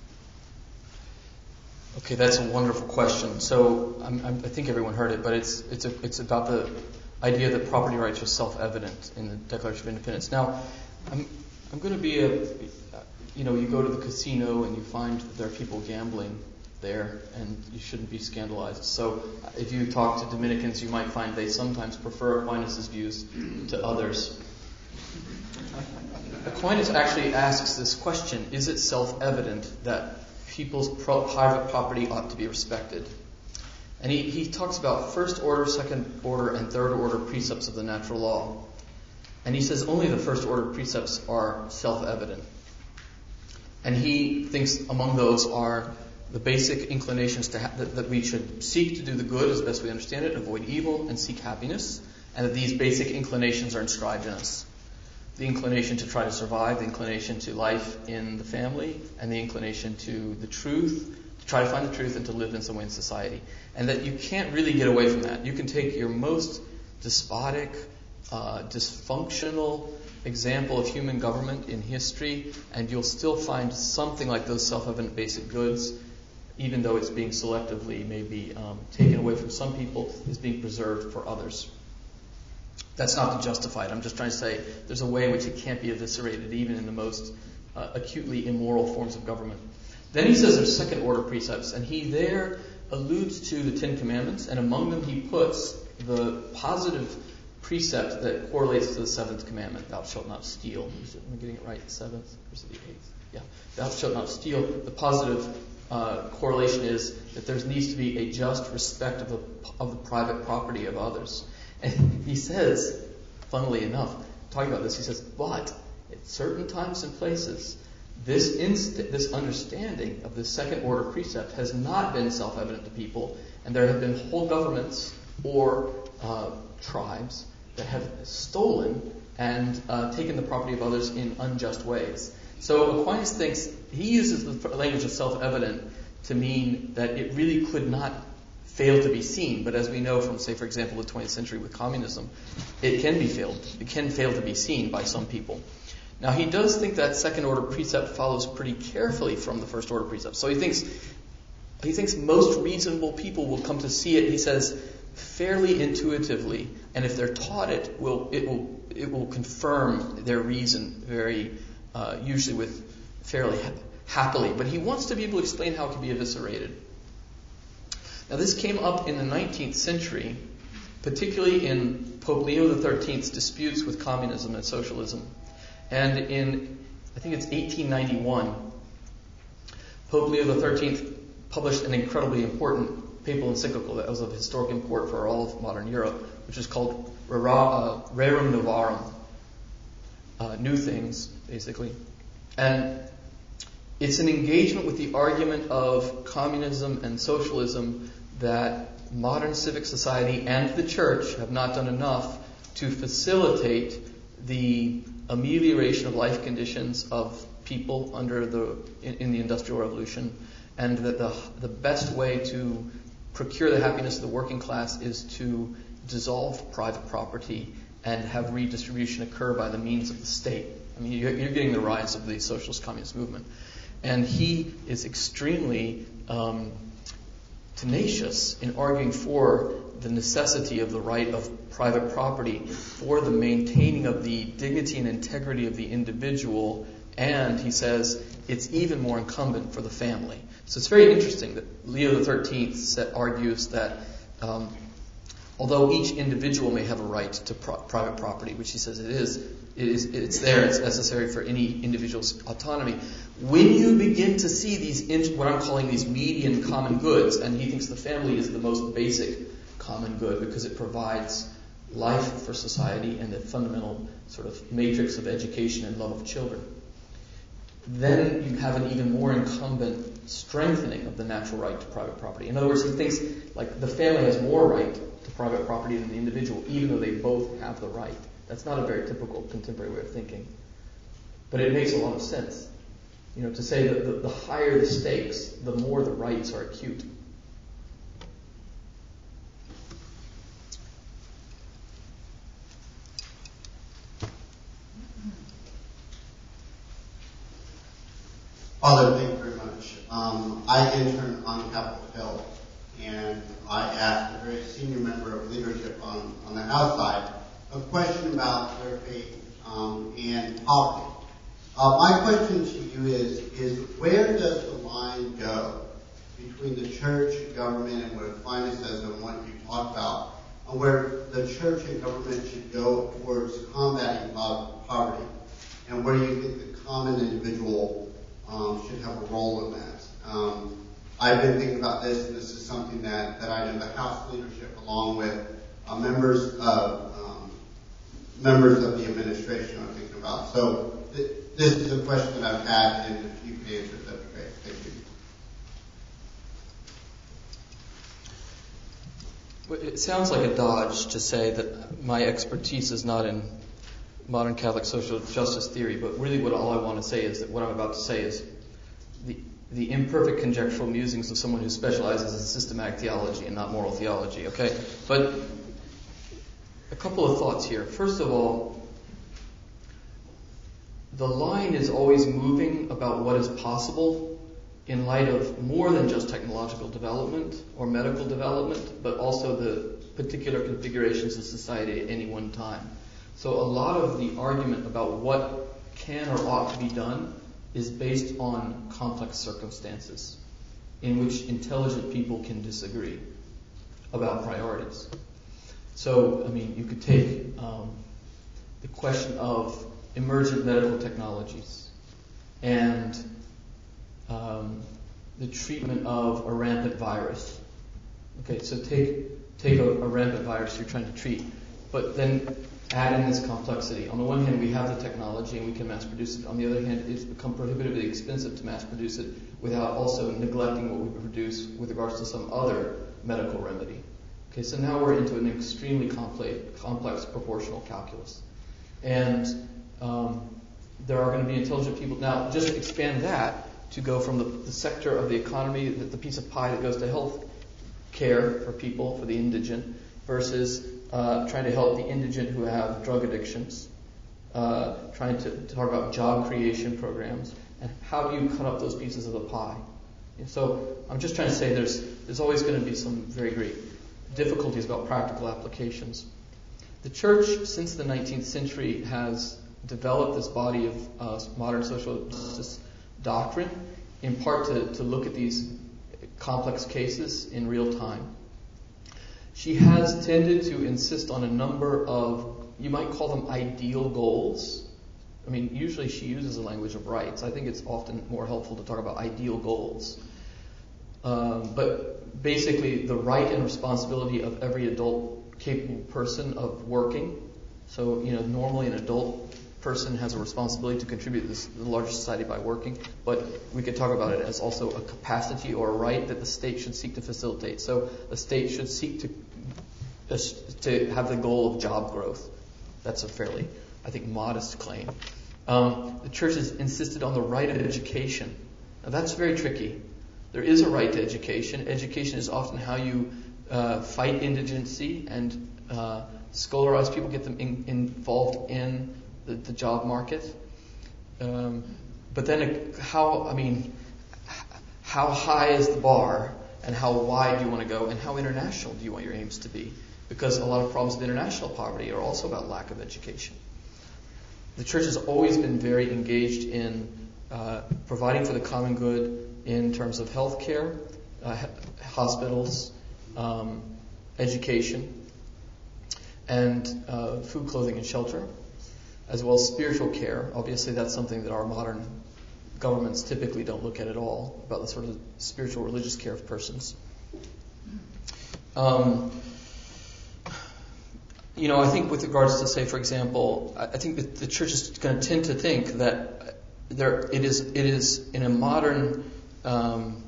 Speaker 2: Okay, that's a wonderful question. So I'm, I'm, I think everyone heard it, but it's it's a, it's about the idea that property rights are self-evident in the Declaration of Independence. Now, I'm I'm going to be a you know you go to the casino and you find that there are people gambling there, and you shouldn't be scandalized. So if you talk to Dominicans, you might find they sometimes prefer Aquinas' views to others. Aquinas actually asks this question: is it self-evident that people's pro- private property ought to be respected? And he, he talks about first order, second order, and third order precepts of the natural law. And he says only the first order precepts are self-evident. And he thinks among those are the basic inclinations to ha- that, that we should seek to do the good as best we understand it, avoid evil, and seek happiness, and that these basic inclinations are inscribed in us. The inclination to try to survive, the inclination to life in the family, and the inclination to the truth, to try to find the truth and to live in some way in society. And that you can't really get away from that. You can take your most despotic, uh, dysfunctional example of human government in history, and you'll still find something like those self-evident basic goods, even though it's being selectively maybe um, taken away from some people, is being preserved for others. That's not to justify it. I'm just trying to say there's a way in which it can't be eviscerated, even in the most uh, acutely immoral forms of government. Then he says there's second order precepts, and he there alludes to the Ten Commandments, and among them he puts the positive precept that correlates to the seventh commandment, thou shalt not steal. Am I getting it right? The seventh? Or is it the eighth? Yeah. Thou shalt not steal. The positive uh, correlation is that there needs to be a just respect of the, of the private property of others. And he says, funnily enough, talking about this, he says, but at certain times and places, this inst- this understanding of the second order precept has not been self-evident to people, and there have been whole governments or uh, tribes that have stolen and uh, taken the property of others in unjust ways. So Aquinas thinks, he uses the language of self-evident to mean that it really could not fail to be seen. But as we know from, say, for example, the twentieth century with communism, it can be failed. It can fail to be seen by some people. Now, he does think that second order precept follows pretty carefully from the first order precept. So he thinks he thinks most reasonable people will come to see it, he says, fairly intuitively, and if they're taught it, will it will it will confirm their reason very uh, usually with fairly ha- happily. But he wants to be able to explain how it can be eviscerated. Now, this came up in the nineteenth century, particularly in Pope Leo the thirteenth's disputes with communism and socialism. And in, I think it's eighteen ninety-one, Pope Leo the thirteenth published an incredibly important papal encyclical that was of historic import for all of modern Europe, which is called Rerum Novarum, uh, New Things, basically. And it's an engagement with the argument of communism and socialism that modern civic society and the church have not done enough to facilitate the amelioration of life conditions of people under the in, in the Industrial Revolution, and that the the best way to procure the happiness of the working class is to dissolve private property and have redistribution occur by the means of the state. I mean, you're, you're getting the rise of the socialist communist movement. And he is extremely um, tenacious in arguing for the necessity of the right of private property for the maintaining of the dignity and integrity of the individual, and he says it's even more incumbent for the family. So it's very interesting that Leo the thirteenth argues that um, although each individual may have a right to pro- private property, which he says it is, it is, it's there, it's necessary for any individual's autonomy. When you begin to see these, in, what I'm calling these median common goods, and he thinks the family is the most basic common good because it provides life for society and the fundamental sort of matrix of education and love of children, then you have an even more incumbent strengthening of the natural right to private property. In other words, he thinks like the family has more right to private property than the individual, even though they both have the right. That's not a very typical contemporary way of thinking. But it makes a lot of sense. You know, to say that the, the higher the stakes, the more the rights are acute.
Speaker 4: Father, thank you very much. Um, I intern on Capitol Hill, and I asked a very senior member of leadership on, on the House side a question about their faith um, and poverty. Uh, my question to you is, is where does the line go between the church, government, and what Aquinas says and what you talked about, and where the church and government should go towards combating poverty, and where do you think the common individual um, should have a role in that? Um, I've been thinking about this, and this is something that, that I know the House leadership, along with uh, members of um, members of the administration, are thinking about. So th- this is a question that I've had, and if you could answer it, that'd be great. Thank you.
Speaker 2: It sounds like a dodge to say that my expertise is not in modern Catholic social justice theory, but really what all I want to say is that what I'm about to say is the the imperfect conjectural musings of someone who specializes in systematic theology and not moral theology, okay? But a couple of thoughts here. First of all, the line is always moving about what is possible in light of more than just technological development or medical development, but also the particular configurations of society at any one time. So a lot of the argument about what can or ought to be done is based on complex circumstances in which intelligent people can disagree about priorities. So, I mean, you could take um, the question of emergent medical technologies and um, the treatment of a rampant virus. Okay, so take take a, a rampant virus you're trying to treat, but then add in this complexity. On the one hand, we have the technology and we can mass produce it. On the other hand, it's become prohibitively expensive to mass produce it without also neglecting what we produce with regards to some other medical remedy. Okay, so now we're into an extremely complex, complex proportional calculus. And um, there are going to be intelligent people. Now, just expand that to go from the, the sector of the economy, the, the piece of pie that goes to health care for people, for the indigent, versus uh, trying to help the indigent who have drug addictions, uh, trying to, to talk about job creation programs, and how do you cut up those pieces of the pie? And so I'm just trying to say there's there's always going to be some very great difficulties about practical applications. The church, since the nineteenth century, has developed this body of uh, modern social justice doctrine, in part to, to look at these complex cases in real time. She has tended to insist on a number of, you might call them ideal goals. I mean, usually she uses the language of rights. I think it's often more helpful to talk about ideal goals. Um, but basically, the right and responsibility of every adult capable person of working. So, you know, normally an adult person has a responsibility to contribute to this, the larger society by working, but we could talk about it as also a capacity or a right that the state should seek to facilitate. So the state should seek to uh, to have the goal of job growth. That's a fairly, I think, modest claim. Um, the church has insisted on the right of education. Now that's very tricky. There is a right to education. Education is often how you uh, fight indigency and uh, scholarize people, get them in, involved in the, the job market. Um, but then uh, how, I mean, how high is the bar and how wide do you want to go and how international do you want your aims to be? Because a lot of problems with international poverty are also about lack of education. The church has always been very engaged in uh, providing for the common good in terms of health care, uh, hospitals, um, education, and uh, food, clothing, and shelter, as well as spiritual care. Obviously, that's something that our modern governments typically don't look at at all, about the sort of spiritual religious care of persons. Um, you know, I think with regards to, say, for example, I think that the church is going to tend to think that there it is it is in a modern um,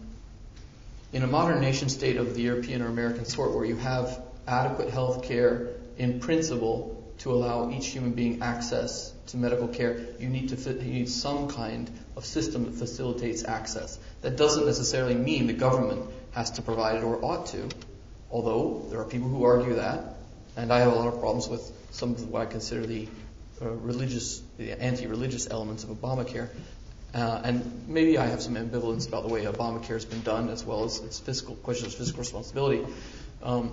Speaker 2: in a modern nation state of the European or American sort, where you have adequate health care in principle to allow each human being access to medical care, you need to you need some kind of system that facilitates access. That doesn't necessarily mean the government has to provide it or ought to, although there are people who argue that, and I have a lot of problems with some of what I consider the uh, religious, the anti-religious elements of Obamacare. Uh, and maybe I have some ambivalence about the way Obamacare has been done, as well as its fiscal questions of fiscal responsibility. Um,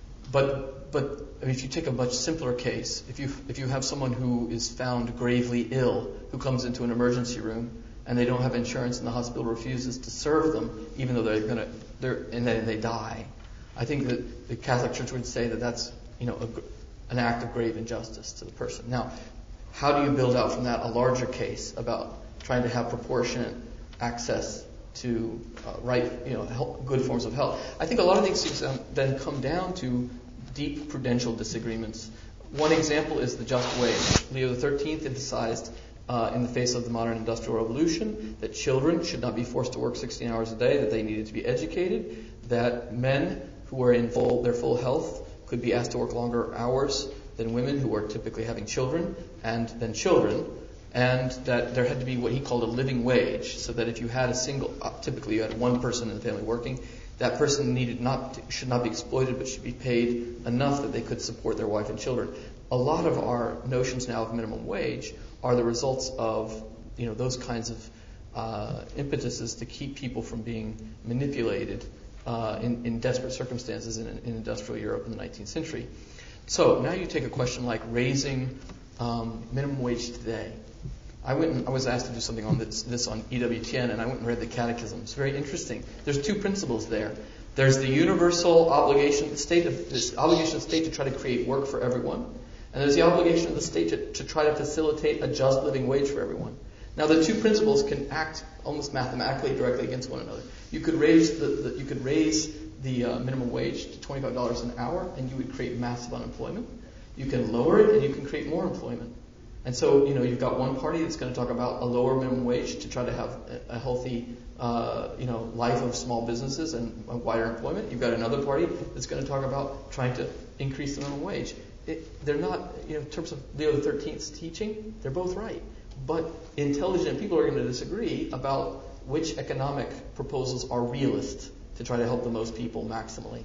Speaker 2: but but I mean, if you take a much simpler case, if you if you have someone who is found gravely ill, who comes into an emergency room and they don't have insurance, and the hospital refuses to serve them, even though they're gonna they're and then they die, I think that the Catholic Church would say that that's you know a, an act of grave injustice to the person. Now, how do you build out from that a larger case about trying to have proportionate access to uh, right, you know, help, good forms of health? I think a lot of things um, then come down to deep prudential disagreements. One example is the just wage. Leo the thirteenth emphasized, uh, in the face of the modern industrial revolution, that children should not be forced to work sixteen hours a day, that they needed to be educated, that men who were in full, their full health could be asked to work longer hours than women who were typically having children, and then children, and that there had to be what he called a living wage, so that if you had a single, uh, typically you had one person in the family working, that person needed not to, should not be exploited, but should be paid enough that they could support their wife and children. A lot of our notions now of minimum wage are the results of you know those kinds of uh, impetuses to keep people from being manipulated uh, in, in desperate circumstances in, in industrial Europe in the nineteenth century. So now you take a question like raising um, minimum wage today. I went and I was asked to do something on this, this on E W T N, and I went and read the Catechism. It's very interesting. There's two principles there. There's the universal obligation, the state of this obligation of the state to try to create work for everyone, and there's the obligation of the state to, to try to facilitate a just living wage for everyone. Now, the two principles can act almost mathematically directly against one another. You could raise the, the you could raise the uh, minimum wage to twenty-five dollars an hour, and you would create massive unemployment. You can lower it, and you can create more employment. And so, you know, you've got one party that's going to talk about a lower minimum wage to try to have a healthy, uh, you know, life of small businesses and wider employment. You've got another party that's going to talk about trying to increase the minimum wage. It, they're not, you know, in terms of Leo the thirteenth's teaching, they're both right. But intelligent people are going to disagree about which economic proposals are realist to try to help the most people maximally.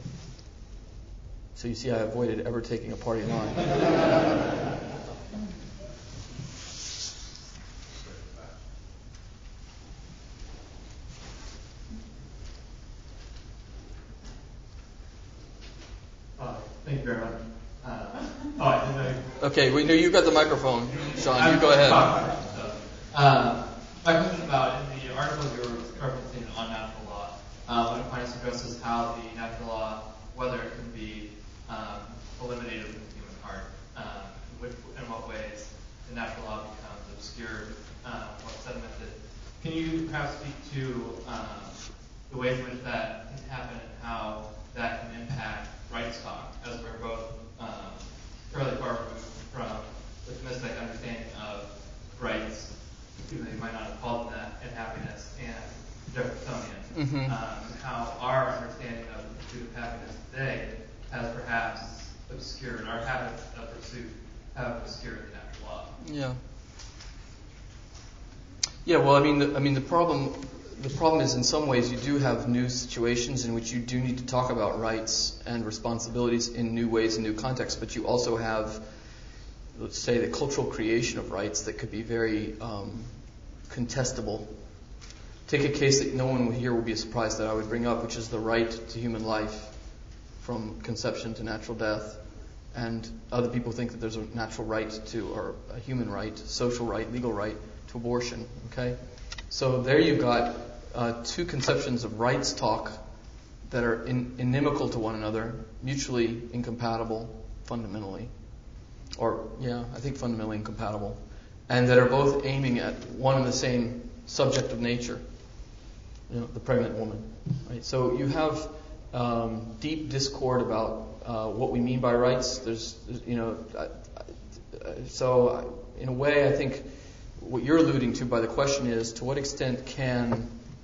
Speaker 2: So you see, I avoided ever taking a party line.
Speaker 5: Thank you very much. Uh, oh, I didn't know.
Speaker 2: Okay, we know you got the microphone, Sean. You go ahead.
Speaker 5: Uh, my question about in the article you were referencing on natural law, uh, one of Aquinas addresses how the natural law, whether it can be um, eliminated from the human heart, um, which, in what ways the natural law becomes obscured, um, or sedimented. Can you perhaps speak to um, the ways in which that can happen and how that can impact rights talk, as we're both um, fairly far removed from the Thomistic understanding of
Speaker 2: Mm-hmm.
Speaker 5: um, and how our understanding of the pursuit of happiness today has perhaps obscured, our habits of pursuit have obscured the natural law.
Speaker 2: Yeah. Yeah. Well, I mean, the, I mean, the problem, the problem is in some ways you do have new situations in which you do need to talk about rights and responsibilities in new ways and new contexts, but you also have, let's say, the cultural creation of rights that could be very um, contestable. Take a case that no one here will be surprised that I would bring up, which is the right to human life from conception to natural death. And other people think that there's a natural right to, or a human right, social right, legal right to abortion. Okay, so there you've got uh, two conceptions of rights talk that are in, inimical to one another, mutually incompatible, fundamentally, or yeah, I think fundamentally incompatible, and that are both aiming at one and the same subject of nature. You know, the pregnant woman. Right. So you have um, deep discord about uh, what we mean by rights. There's, there's you know, I, I, so in a way, I think what you're alluding to by the question is, to what extent can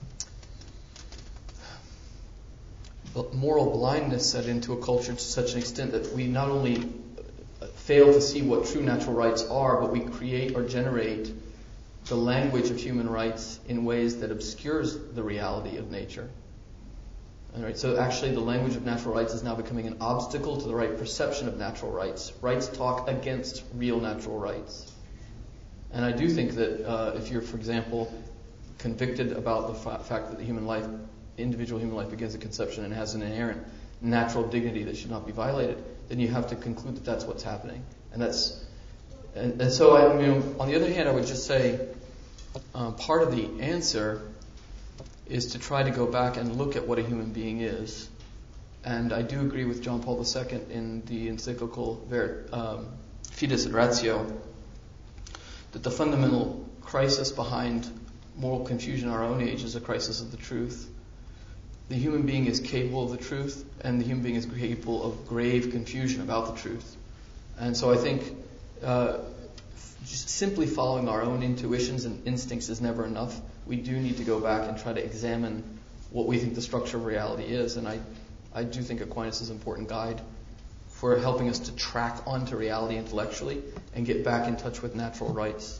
Speaker 2: moral blindness set into a culture to such an extent that we not only fail to see what true natural rights are, but we create or generate the language of human rights in ways that obscures the reality of nature. All right, so actually the language of natural rights is now becoming an obstacle to the right perception of natural rights. Rights talk against real natural rights. And I do think that uh, if you're, for example, convicted about the fa- fact that the human life, individual human life begins at conception and has an inherent natural dignity that should not be violated, then you have to conclude that that's what's happening. And that's And, and so, I mean, on the other hand, I would just say uh, part of the answer is to try to go back and look at what a human being is. And I do agree with John Paul the Second in the encyclical Ver, um, Fides et Ratio that the fundamental crisis behind moral confusion in our own age is a crisis of the truth. The human being is capable of the truth, and the human being is capable of grave confusion about the truth. And so I think Uh, just simply following our own intuitions and instincts is never enough. We do need to go back and try to examine what we think the structure of reality is. And I, I do think Aquinas is an important guide for helping us to track onto reality intellectually and get back in touch with natural rights.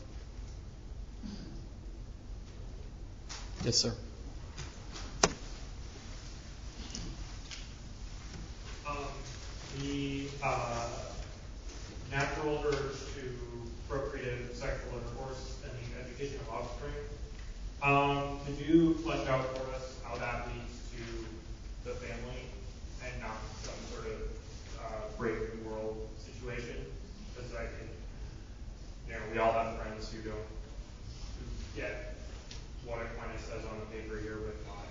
Speaker 2: Yes, sir.
Speaker 6: Um, the uh, natural urge to procreate sexual intercourse and the education of offspring. Um, could you flesh out for us how that leads to the family and not some sort of uh, brave new world situation? Because I think, you know, we all have friends who don't who get what Aquinas says on the paper here, but not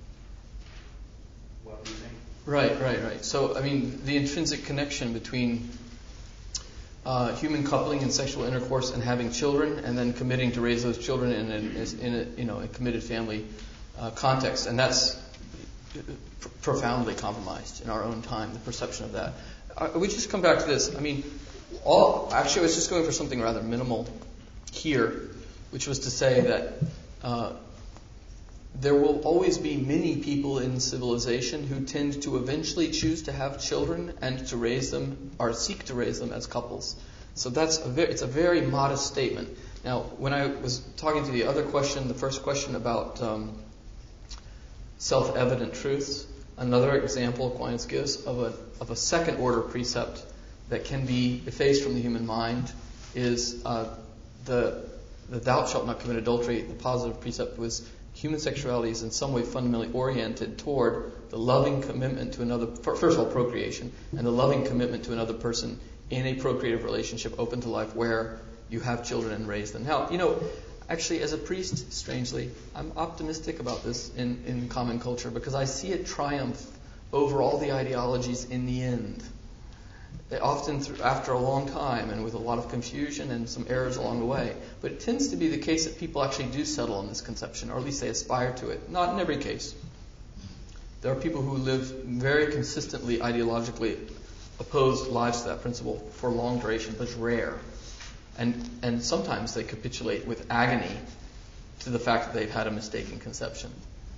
Speaker 6: what we think.
Speaker 2: Right, right, right. So, I mean, the intrinsic connection between Uh, human coupling and sexual intercourse and having children, and then committing to raise those children in a, in a you know a committed family uh, context, and that's pr- profoundly compromised in our own time. The perception of that. Uh, we just come back to this. I mean, all actually, I was just going for something rather minimal here, which was to say that uh, there will always be many people in civilization who tend to eventually choose to have children and to raise them, or seek to raise them as couples. So that's a very, it's a very modest statement. Now, when I was talking to the other question, the first question about um, self-evident truths, another example Aquinas gives of a of a second order precept that can be effaced from the human mind is uh, the the thou shalt not commit adultery. The positive precept was human sexuality is in some way fundamentally oriented toward the loving commitment to another, first of all, procreation, and the loving commitment to another person in a procreative relationship open to life where you have children and raise them. Now, you know, actually, as a priest, strangely, I'm optimistic about this in, in common culture because I see it triumph over all the ideologies in the end. Often through, after a long time and with a lot of confusion and some errors along the way. But it tends to be the case that people actually do settle on this conception, or at least they aspire to it. Not in every case. There are people who live very consistently ideologically opposed lives to that principle for long duration, but it's rare. And and sometimes they capitulate with agony to the fact that they've had a mistaken conception.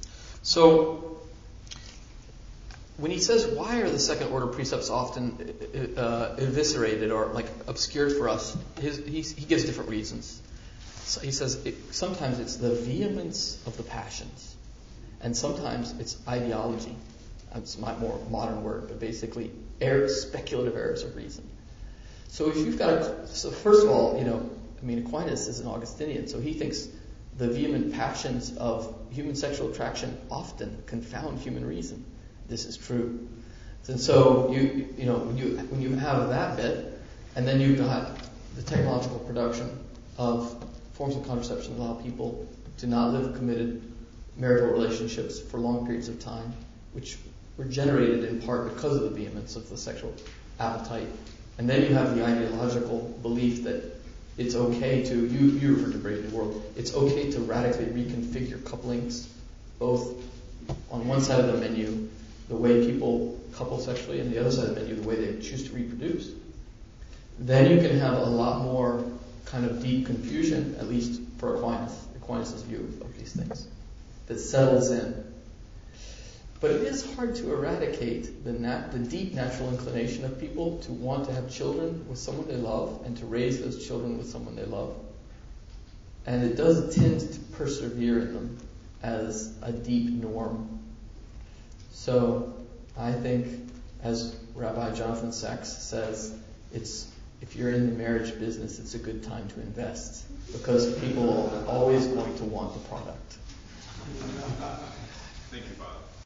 Speaker 2: So, when he says, why are the second order precepts often uh, eviscerated or like obscured for us, his, he, he gives different reasons. So he says it, sometimes it's the vehemence of the passions, and sometimes it's ideology. That's my more modern word, but basically errors, speculative errors of reason. So if you've got a, so first of all, you know, I mean, Aquinas is an Augustinian, so he thinks the vehement passions of human sexual attraction often confound human reason. This is true. And so you you know when you when you have that bit, and then you've got the technological production of forms of contraception that allow people to not live committed marital relationships for long periods of time, which were generated in part because of the vehemence of the sexual appetite. And then you have the ideological belief that it's okay to, you, you refer to Brave New World, it's okay to radically reconfigure couplings, both on one side of the menu, the way people couple sexually, and the other side of the menu, the way they choose to reproduce. Then you can have a lot more kind of deep confusion, at least for Aquinas, Aquinas' view of these things, that settles in. But it is hard to eradicate the nat- the deep natural inclination of people to want to have children with someone they love and to raise those children with someone they love. And it does tend to persevere in them as a deep norm. So I think, as Rabbi Jonathan Sachs says, it's if you're in the marriage business, it's a good time to invest because people are always going to want the product.
Speaker 1: Thank you, Father.